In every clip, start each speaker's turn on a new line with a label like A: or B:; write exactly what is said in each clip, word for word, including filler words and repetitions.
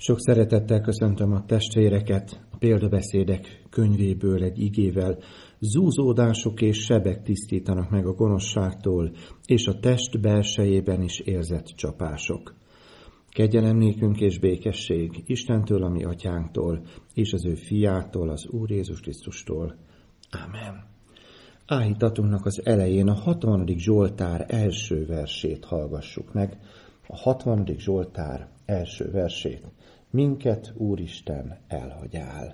A: Sok szeretettel köszöntöm a testvéreket a példabeszédek könyvéből egy igével. Zúzódások és sebek tisztítanak meg a gonoszságtól, és a test belsejében is érzett csapások. Kegyelem nékünk és békesség Istentől, a mi atyánktól, és az ő fiától, az Úr Jézus Krisztustól. Ámen. Áhítatunknak az elején a hatvanadik Zsoltár első versét hallgassuk meg. A hatvanadik Zsoltár első versét. Minket, Úristen, elhagyál.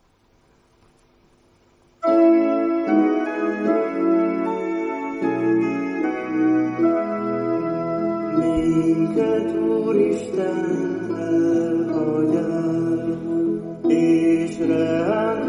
B: Minket, Úristen, elhagyál, és reánk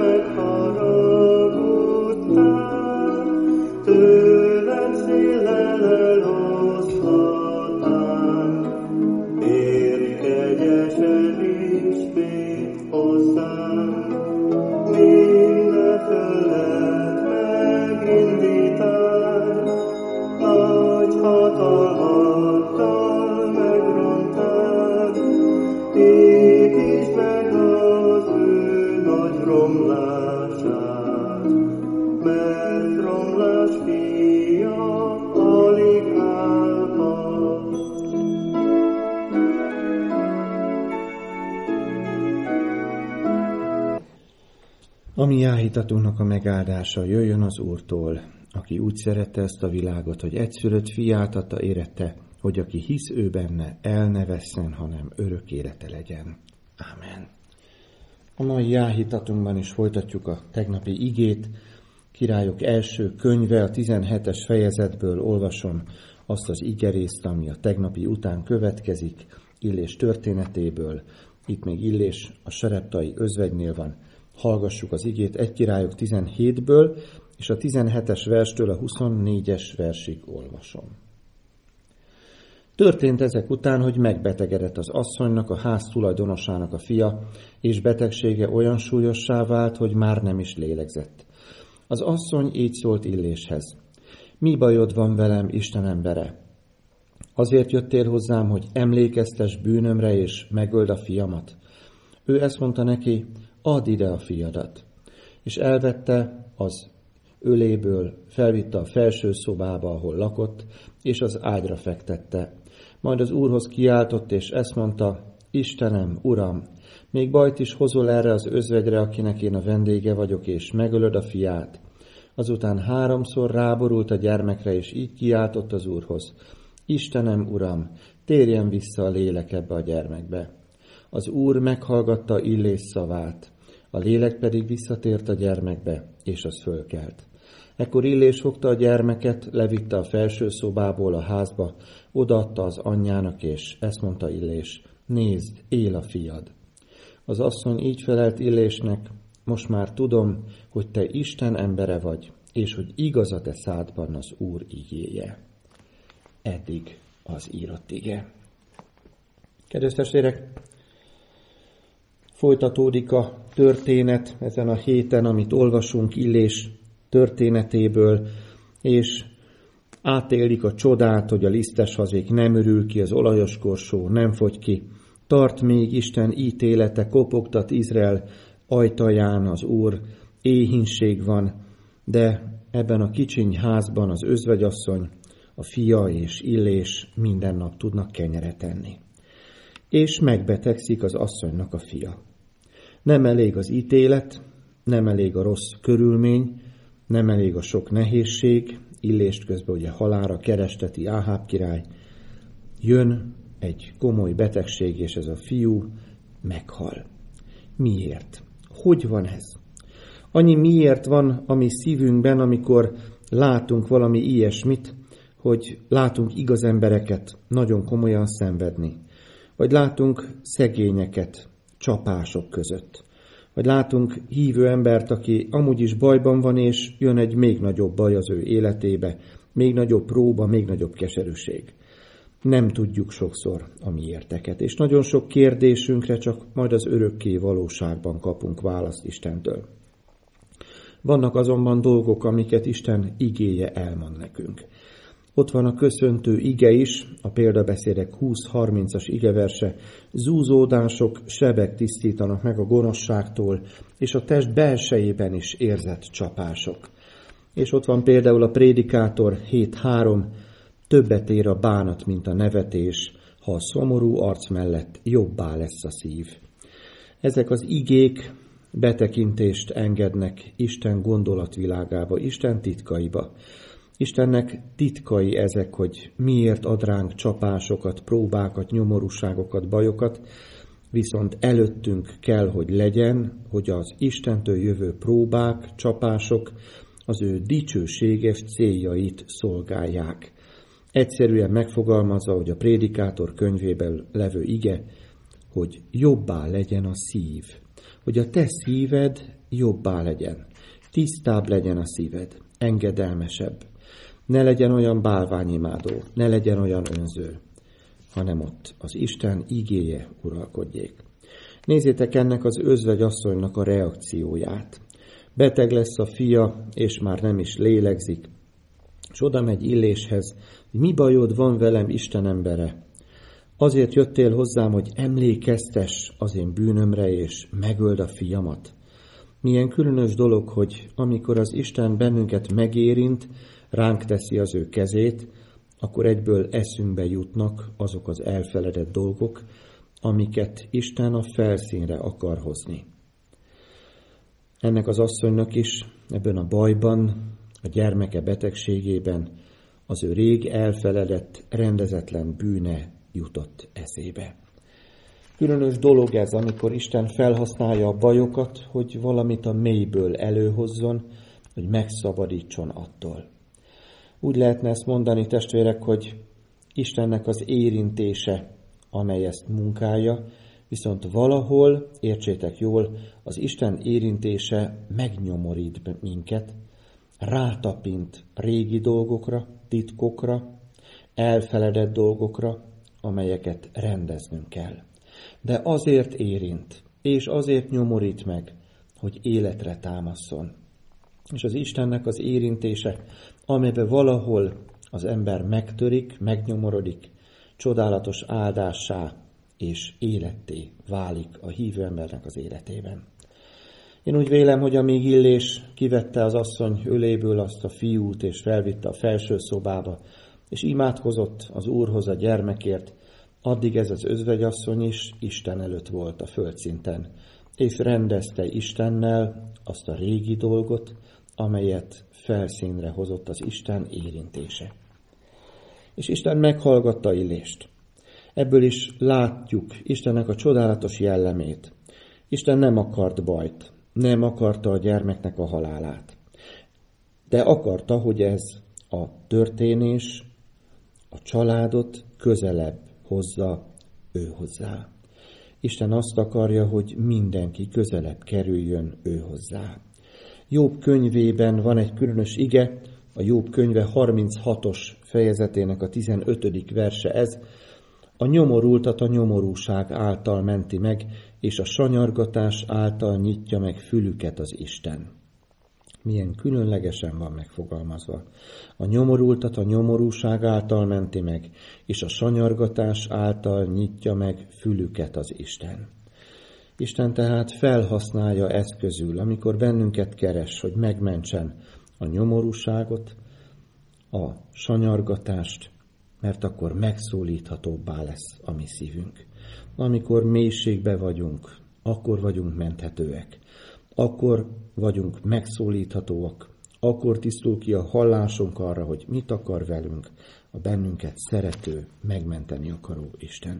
B: megharagudtál, tőled széllel eloszlatnánk, érj kegyesen ismét hozzánk, minden földet megindítál, nagy hatalmaddal megrondtál, építsd meg az ő nagy romlását, mert romlás fia alig állhat.
A: A mi áhítatunknak a megáldása jöjjön az Úrtól, aki úgy szerette ezt a világot, hogy egyszülött fiát adta érette, hogy aki hisz ő benne, el ne vesszen, hanem örök élete legyen. Ámen. A mai áhítatunkban is folytatjuk a tegnapi igét. Királyok első könyve, a tizenhetes fejezetből olvasom azt az igerészt, ami a tegnapi után következik, Illés történetéből. Itt még Illés a sareptai özvegynél van. Hallgassuk az igét egy Királyok tizenhétből, és a tizenhetes verstől a huszonnégyes versig olvasom. Történt ezek után, hogy megbetegedett az asszonynak, a ház tulajdonosának a fia, és betegsége olyan súlyossá vált, hogy már nem is lélegzett. Az asszony így szólt Illéshez: Mi bajod van velem, Isten embere? Azért jöttél hozzám, hogy emlékeztes bűnömre, és megöld a fiamat? Ő ezt mondta neki: Add ide a fiadat. És elvette az öléből, felvitte a felső szobába, ahol lakott, és az ágyra fektette. Majd az Úrhoz kiáltott, és ezt mondta: Istenem, Uram, még bajt is hozol erre az özvegyre, akinek én a vendége vagyok, és megölöd a fiát. Azután háromszor ráborult a gyermekre, és így kiáltott az Úrhoz: Istenem, Uram, térjen vissza a lélek ebbe a gyermekbe. Az Úr meghallgatta Illés szavát, a lélek pedig visszatért a gyermekbe, és az fölkelt. Ekkor Illés fogta a gyermeket, levitte a felső szobából a házba, odaadta az anyjának, és ezt mondta Illés: Nézd, él a fiad. Az asszony így felelt Illésnek: Most már tudom, hogy te Isten embere vagy, és hogy igaz a te szádban az Úr igéje. Eddig az írott ige. Kedves testvérek, folytatódik a történet ezen a héten, amit olvasunk Illés történetéből, és átélik a csodát, hogy a lisztes hazék nem örül ki, az olajos korsó nem fogy ki. Tart még Isten ítélete, kopogtat Izrael ajtaján az Úr, éhínség van, de ebben a kicsiny házban az özvegyasszony, a fia és Illés minden nap tudnak kenyeret enni. És megbetegszik az asszonynak a fia. Nem elég az ítélet, nem elég a rossz körülmény, nem elég a sok nehézség, Illést közben ugye halálra keresteti Áháb király. Jön egy komoly betegség, és ez a fiú meghal. Miért? Hogy van ez? Annyi miért van a mi szívünkben, amikor látunk valami ilyesmit, hogy látunk igaz embereket nagyon komolyan szenvedni, vagy látunk szegényeket csapások között, vagy látunk hívő embert, aki amúgy is bajban van, és jön egy még nagyobb baj az ő életébe, még nagyobb próba, még nagyobb keserűség. Nem tudjuk sokszor a miérteket, és nagyon sok kérdésünkre csak majd az örökké valóságban kapunk választ Istentől. Vannak azonban dolgok, amiket Isten igéje elmond nekünk. Ott van a köszöntő ige is, a példabeszédek húsz-harmincas igeverse. Zúzódások, sebek tisztítanak meg a gonoszságtól, és a test belsejében is érzett csapások. És ott van például a Prédikátor hét három, többet ér a bánat, mint a nevetés, ha a szomorú arc mellett jobbá lesz a szív. Ezek az igék betekintést engednek Isten gondolatvilágába, Isten titkaiba. Istennek titkai ezek, hogy miért ad ránk csapásokat, próbákat, nyomorúságokat, bajokat, viszont előttünk kell, hogy legyen, hogy az Istentől jövő próbák, csapások az ő dicsőséges céljait szolgálják. Egyszerűen megfogalmazza, hogy a Prédikátor könyvében levő ige, hogy jobbá legyen a szív, hogy a te szíved jobbá legyen, tisztább legyen a szíved, engedelmesebb. Ne legyen olyan bálványimádó, ne legyen olyan önző, hanem ott az Isten igéje uralkodjék. Nézzétek ennek az özvegyasszonynak a reakcióját. Beteg lesz a fia, és már nem is lélegzik, és oda megy Illéshez, hogy mi bajod van velem, Isten embere? Azért jöttél hozzám, hogy emlékeztess az én bűnömre, és megöld a fiamat. Milyen különös dolog, hogy amikor az Isten bennünket megérint, ránk teszi az ő kezét, akkor egyből eszünkbe jutnak azok az elfeledett dolgok, amiket Isten a felszínre akar hozni. Ennek az asszonynak is ebben a bajban, a gyermeke betegségében az ő rég elfeledett, rendezetlen bűne jutott eszébe. Különös dolog ez, amikor Isten felhasználja a bajokat, hogy valamit a mélyből előhozzon, hogy megszabadítson attól. Úgy lehetne ezt mondani, testvérek, hogy Istennek az érintése, amely ezt munkálja, viszont valahol, értsétek jól, az Isten érintése megnyomorít minket, rátapint régi dolgokra, titkokra, elfeledett dolgokra, amelyeket rendeznünk kell. De azért érint, és azért nyomorít meg, hogy életre támaszson. És az Istennek az érintése, amelyben valahol az ember megtörik, megnyomorodik, csodálatos áldássá és életté válik a hívő embernek az életében. Én úgy vélem, hogy amíg Illés kivette az asszony öléből azt a fiút, és felvitte a felső szobába, és imádkozott az Úrhoz a gyermekért, addig ez az özvegyasszony is Isten előtt volt a földszinten, és rendezte Istennel azt a régi dolgot, amelyet felszínre hozott az Isten érintése. És Isten meghallgatta Illést. Ebből is látjuk Istennek a csodálatos jellemét. Isten nem akart bajt, nem akarta a gyermeknek a halálát, de akarta, hogy ez a történés a családot közelebb hozza ő hozzá. Isten azt akarja, hogy mindenki közelebb kerüljön ő hozzá. Jobb könyvében van egy különös ige, a Jobb könyve harminchatos fejezetének a tizenötödik verse ez, a nyomorultat a nyomorúság által menti meg, és a sanyargatás által nyitja meg fülüket az Isten. Milyen különlegesen van megfogalmazva. A nyomorultat a nyomorúság által menti meg, és a sanyargatás által nyitja meg fülüket az Isten. Isten tehát felhasználja eszközül, amikor bennünket keres, hogy megmentsen a nyomorúságot, a sanyargatást, mert akkor megszólíthatóbbá lesz a mi szívünk. Amikor mélységbe vagyunk, akkor vagyunk menthetőek. Akkor vagyunk megszólíthatóak. Akkor tisztul ki a hallásunk arra, hogy mit akar velünk a bennünket szerető, megmenteni akaró Isten.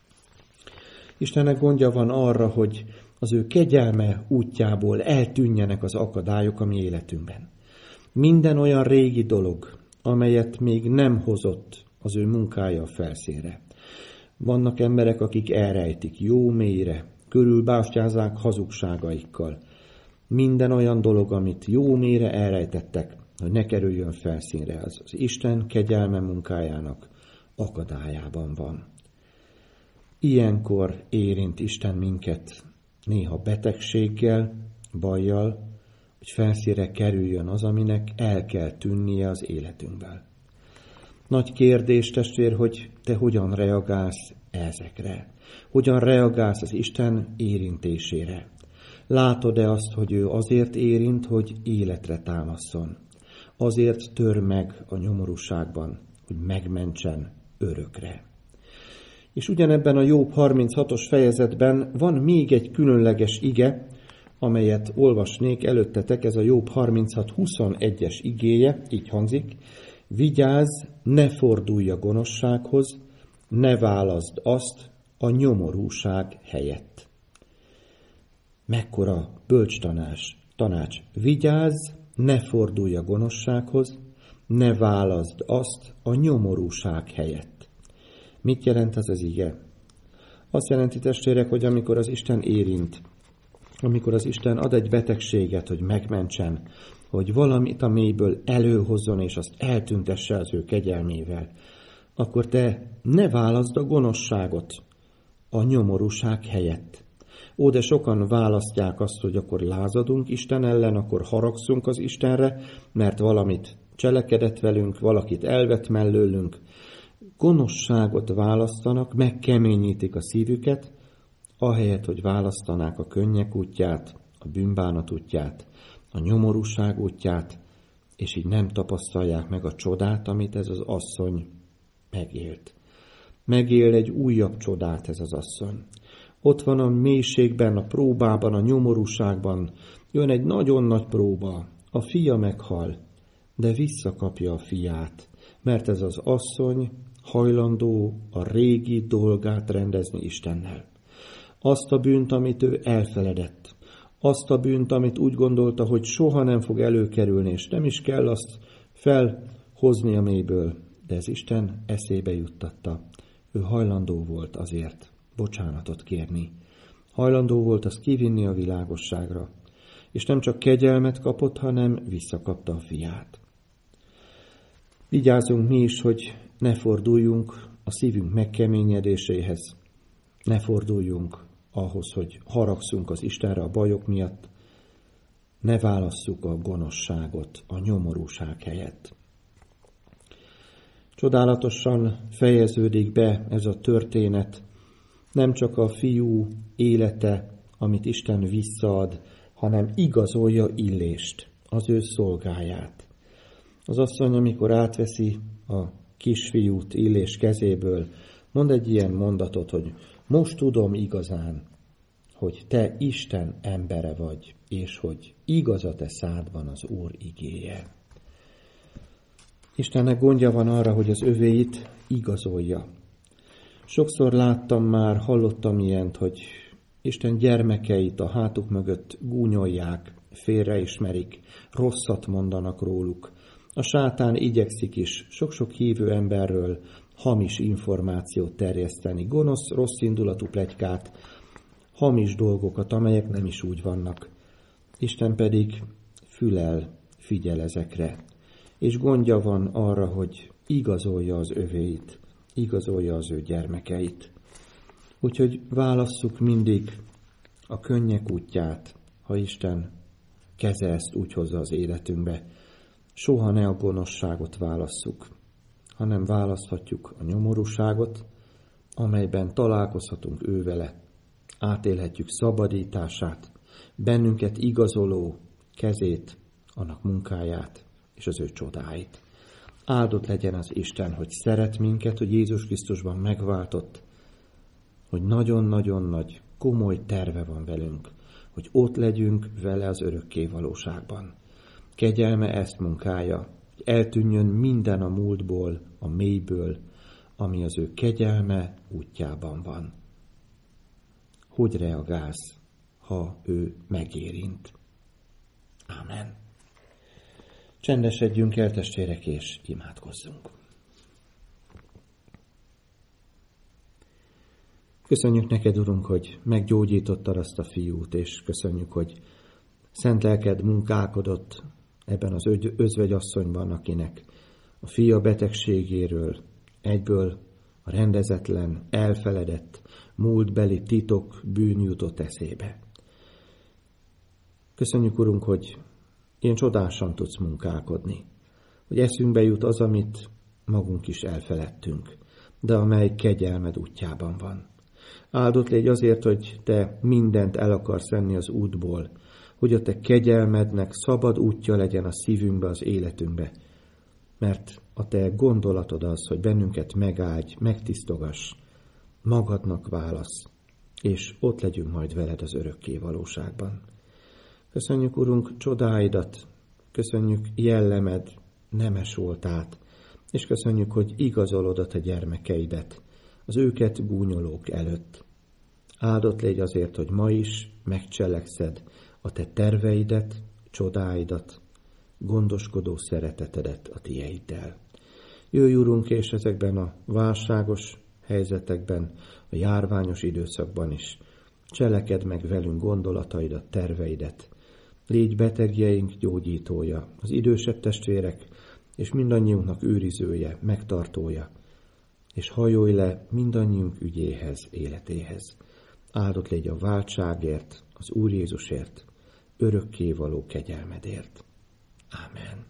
A: Istennek gondja van arra, hogy az ő kegyelme útjából eltűnjenek az akadályok a mi életünkben. Minden olyan régi dolog, amelyet még nem hozott az ő munkája a felszínre. Vannak emberek, akik elrejtik jó mélyre, körülbástyázzák hazugságaikkal. Minden olyan dolog, amit jó mélyre elrejtettek, hogy ne kerüljön felszínre, az az Isten kegyelme munkájának akadályában van. Ilyenkor érint Isten minket néha betegséggel, bajjal, hogy felszínre kerüljön az, aminek el kell tűnnie az életünkből. Nagy kérdés, testvér, hogy te hogyan reagálsz ezekre. Hogyan reagálsz az Isten érintésére. Látod-e azt, hogy ő azért érint, hogy életre támaszson? Azért tör meg a nyomorúságban, hogy megmentsen örökre. És ugyanebben a Jobb harminchatos fejezetben van még egy különleges ige, amelyet olvasnék előttetek, ez a Jobb harminchat huszonegyes igéje, így hangzik: vigyázz, ne fordulj a gonoszsághoz, ne válaszd azt a nyomorúság helyett. Mekkora bölcs tanács, tanács. Vigyázz, ne fordulj a gonoszsághoz, ne válaszd azt a nyomorúság helyett. Mit jelent ez az ige? Azt jelenti, testvérek, hogy amikor az Isten érint, amikor az Isten ad egy betegséget, hogy megmentsen, hogy valamit a mélyből előhozzon, és azt eltüntesse az ő kegyelmével, akkor te ne válaszd a gonoszságot a nyomorúság helyett. Ó, de sokan választják azt, hogy akkor lázadunk Isten ellen, akkor haragszunk az Istenre, mert valamit cselekedett velünk, valakit elvett mellőlünk. Gonoszságot választanak, megkeményítik a szívüket, ahelyett, hogy választanák a könnyek útját, a bűnbánat útját, a nyomorúság útját, és így nem tapasztalják meg a csodát, amit ez az asszony megélt. Megél egy újabb csodát ez az asszony. Ott van a mélységben, a próbában, a nyomorúságban, jön egy nagyon nagy próba, a fia meghal, de visszakapja a fiát, mert ez az asszony hajlandó a régi dolgát rendezni Istennel. Azt a bűnt, amit ő elfeledett, azt a bűnt, amit úgy gondolta, hogy soha nem fog előkerülni, és nem is kell azt felhozni a mélyből, de ez Isten eszébe juttatta. Ő hajlandó volt azért bocsánatot kérni. Hajlandó volt azt kivinni a világosságra. És nem csak kegyelmet kapott, hanem visszakapta a fiát. Vigyázzunk mi is, hogy ne forduljunk a szívünk megkeményedéséhez. Ne forduljunk ahhoz, hogy haragszunk az Istenre a bajok miatt. Ne válasszuk a gonoszságot a nyomorúság helyett. Csodálatosan fejeződik be ez a történet, nem csak a fiú élete, amit Isten visszaad, hanem igazolja Illést, az ő szolgáját. Az asszony, amikor átveszi a kisfiút Illés kezéből, mond egy ilyen mondatot, hogy most tudom igazán, hogy te Isten embere vagy, és hogy igaz a te szádban az Úr igéje. Istennek gondja van arra, hogy az övéit igazolja. Sokszor láttam már, hallottam ilyent, hogy Isten gyermekeit a hátuk mögött gúnyolják, félreismerik, rosszat mondanak róluk. A sátán igyekszik is sok-sok hívő emberről hamis információt terjeszteni, gonosz, rosszindulatú pletykát, hamis dolgokat, amelyek nem is úgy vannak. Isten pedig fülel, figyel ezekre, és gondja van arra, hogy igazolja az övéit, igazolja az ő gyermekeit. Úgyhogy válasszuk mindig a könnyek útját, ha Isten keze ezt úgy hozza az életünkbe. Soha ne a gonoszságot válasszuk, hanem választhatjuk a nyomorúságot, amelyben találkozhatunk ő vele. Átélhetjük szabadítását, bennünket igazoló kezét, annak munkáját és az ő csodáit. Áldott legyen az Isten, hogy szeret minket, hogy Jézus Krisztusban megváltott, hogy nagyon-nagyon nagy, komoly terve van velünk, hogy ott legyünk vele az örökké valóságban. Kegyelme ezt munkálja, hogy eltűnjön minden a múltból, a mélyből, ami az ő kegyelme útjában van. Hogy reagálsz, ha ő megérint? Ámen. Csendesedjünk el, testvérek, és imádkozzunk. Köszönjük neked, Urunk, hogy meggyógyítottad azt a fiút, és köszönjük, hogy szent lelked munkálkodott ebben az özvegyasszonyban, akinek a fia betegségéről egyből a rendezetlen, elfeledett, múltbeli titok, bűn jutott eszébe. Köszönjük, Urunk, hogy ilyen csodásan tudsz munkálkodni, hogy eszünkbe jut az, amit magunk is elfeledtünk, de amely kegyelmed útjában van. Áldott légy azért, hogy te mindent el akarsz venni az útból, hogy a te kegyelmednek szabad útja legyen a szívünkbe, az életünkbe, mert a te gondolatod az, hogy bennünket megáldj, megtisztogass, magadnak válasz, és ott legyünk majd veled az örökké valóságban. Köszönjük, Urunk, csodáidat, köszönjük jellemed, nemes voltát, és köszönjük, hogy igazolod a te gyermekeidet, az őket gúnyolók előtt. Áldott légy azért, hogy ma is megcselekszed a te terveidet, csodáidat, gondoskodó szeretetedet a tieiddel. Jöjj, Urunk, és ezekben a válságos helyzetekben, a járványos időszakban is cselekedd meg velünk gondolataidat, terveidet. Légy betegjeink gyógyítója, az idősebb testvérek, és mindannyiunknak őrizője, megtartója, és hajolj le mindannyiunk ügyéhez, életéhez. Áldott légy a váltságért, az Úr Jézusért, örökkévaló kegyelmedért. Ámen.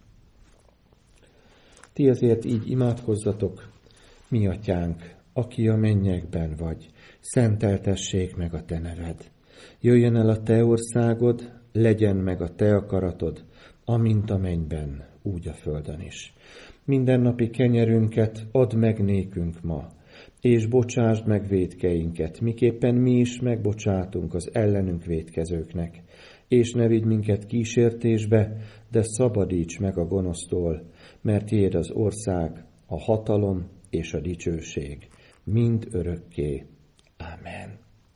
A: Ti azért így imádkozzatok, mi atyánk, aki a mennyekben vagy, szenteltessék meg a te neved. Jöjjön el a te országod, legyen meg a te akaratod, amint a mennyben, úgy a földön is. Mindennapi kenyerünket add meg nékünk ma, és bocsásd meg vétkeinket, miképpen mi is megbocsátunk az ellenünk vétkezőknek. És ne vigy minket kísértésbe, de szabadíts meg a gonosztól, mert tiéd az ország, a hatalom és a dicsőség, mind örökké. Ámen.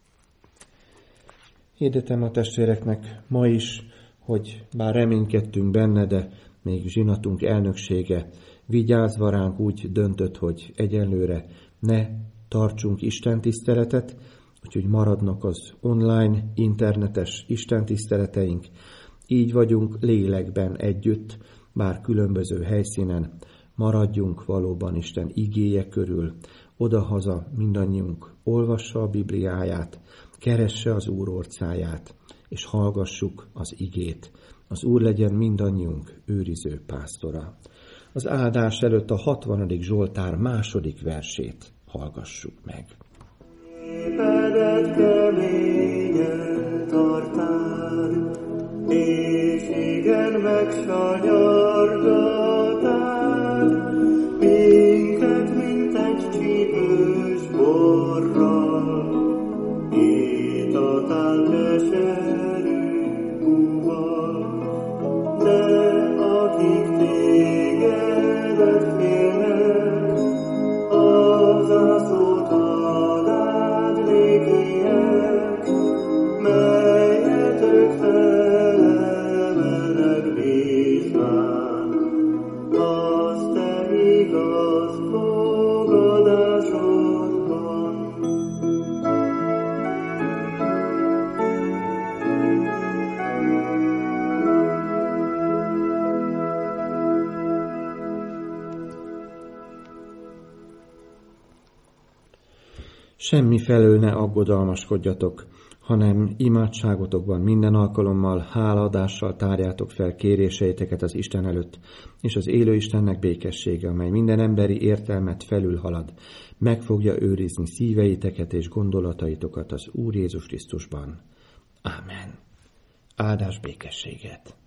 A: Hirdetem a testvéreknek ma is, hogy bár reménykedtünk benne, de még zsinatunk elnöksége vigyázva ránk úgy döntött, hogy egyenlőre ne tartsunk istentiszteletet, úgyhogy maradnak az online, internetes istentiszteleteink. Így vagyunk lélekben együtt, bár különböző helyszínen, maradjunk valóban Isten igéje körül, odahaza mindannyiunk olvassa a Bibliáját, keresse az Úr orcáját, és hallgassuk az igét. Az Úr legyen mindannyiunk őriző pásztora. Az áldás előtt a hatvanadik Zsoltár második versét hallgassuk meg.
B: Népedet keményen tartád, és igen megsanyargatád, minket, mint egy csípős borral, ítatád leserű búval, de akik tégedet félnek, az ászlót adád légiek, melyet ők felemelnek bízván, az te igaz fogadásodban.
A: Semmi felől ne aggodalmaskodjatok, hanem imádságotokban minden alkalommal hálaadással tárjátok fel kéréseiteket az Isten előtt, és az élő Istennek békessége, amely minden emberi értelmet felülhalad, meg fogja őrizni szíveiteket és gondolataitokat az Úr Jézus Krisztusban. Ámen. Áldás békességet!